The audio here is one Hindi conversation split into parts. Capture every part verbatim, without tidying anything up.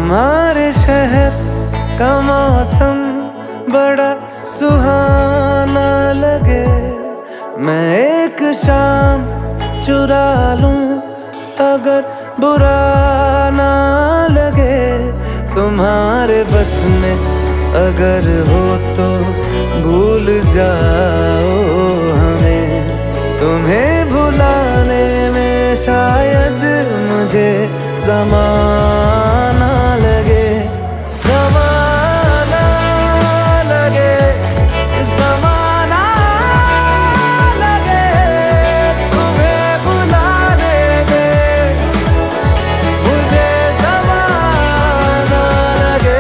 तुम्हारे शहर का मौसम बड़ा सुहाना लगे, मैं एक शाम चुरा लूं अगर बुरा ना लगे। तुम्हारे बस में अगर हो तो भूल जाओ हमें, तुम्हें भुलाने में शायद मुझे ज़माना लगे। ज़माना लगे, ज़माना लगे, तुम्हें भुलाने में मुझे ज़माना लगे।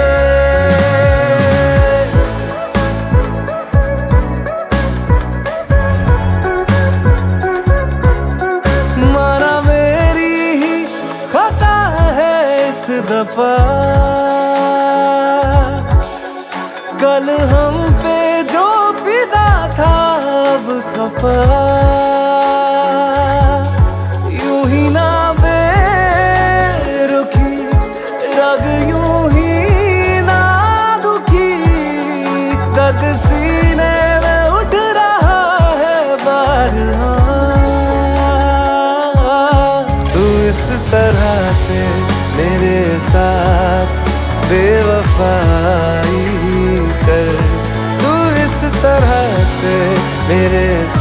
माना मेरी ही खता है इस दफा, कल हम पे जो फिदा था अब खफा। यूं ही ना बेरुखी रग, यूं ही ना दुखी, दर्द सीने में उठ रहा है बारहा। तू इस तरह से मेरे साथ बेवफाई कर, तू इस तरह से मेरे